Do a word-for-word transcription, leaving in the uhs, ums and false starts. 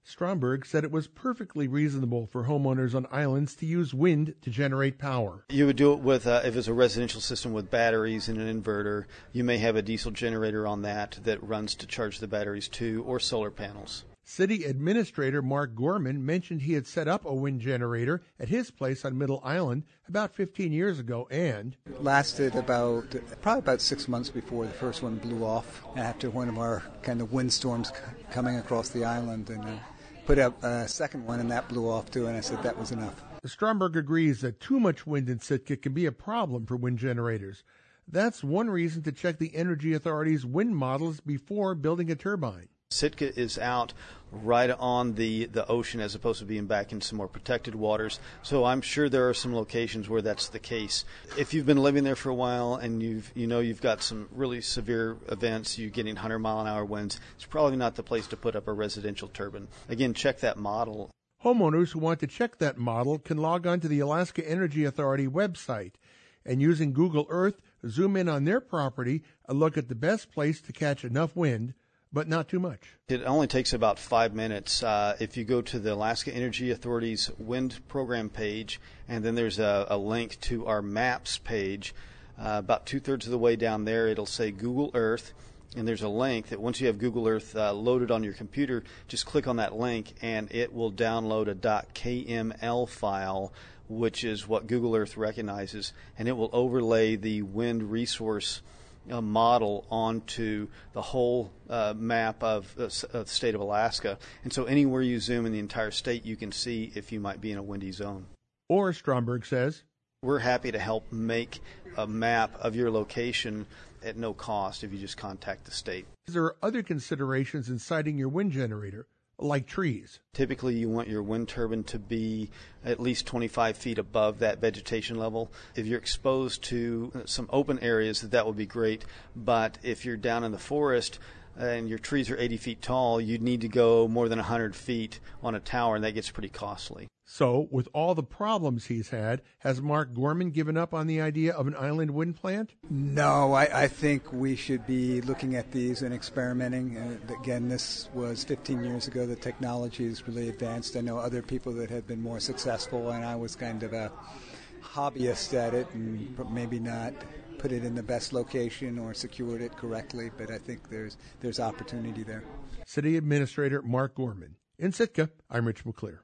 Stromberg said it was perfectly reasonable for homeowners on islands to use wind to generate power. You would do it with, uh, if it's a residential system with batteries and an inverter, you may have a diesel generator on that that runs to charge the batteries too, or solar panels. City Administrator Mark Gorman mentioned he had set up a wind generator at his place on Middle Island about fifteen years ago and it lasted about, probably about six months before the first one blew off after one of our kind of windstorms coming across the island, and uh, put up a second one and that blew off too, and I said that was enough. Stromberg agrees that too much wind in Sitka can be a problem for wind generators. That's one reason to check the Energy Authority's wind models before building a turbine. Sitka is out right on the, the ocean as opposed to being back in some more protected waters. So I'm sure there are some locations where that's the case. If you've been living there for a while and you've you know you've got some really severe events, you're getting one hundred mile an hour winds, it's probably not the place to put up a residential turbine. Again, check that model. Homeowners who want to check that model can log on to the Alaska Energy Authority website and using Google Earth, zoom in on their property and look at the best place to catch enough wind, but not too much. It only takes about five minutes. Uh, if you go to the Alaska Energy Authority's wind program page, and then there's a, a link to our maps page, uh, about two-thirds of the way down there, it'll say Google Earth, and there's a link that once you have Google Earth uh, loaded on your computer, just click on that link, and it will download a .kml file, which is what Google Earth recognizes, and it will overlay the wind resource a model onto the whole uh, map of uh, the state of Alaska. And so anywhere you zoom in the entire state, you can see if you might be in a windy zone. Or, Stromberg says, we're happy to help make a map of your location at no cost if you just contact the state. There are other considerations in siting your wind generator, like trees. Typically, you want your wind turbine to be at least twenty-five feet above that vegetation level. If you're exposed to some open areas, that would be great. But if you're down in the forest and your trees are eighty feet tall, you'd need to go more than one hundred feet on a tower, and that gets pretty costly. So, with all the problems he's had, has Mark Gorman given up on the idea of an island wind plant? No, I, I think we should be looking at these and experimenting. Uh, again, this was fifteen years ago. The technology is really advanced. I know other people that have been more successful, and I was kind of a hobbyist at it and maybe not put it in the best location or secured it correctly, but I think there's there's opportunity there. City Administrator Mark Gorman. In Sitka, I'm Rich McClure.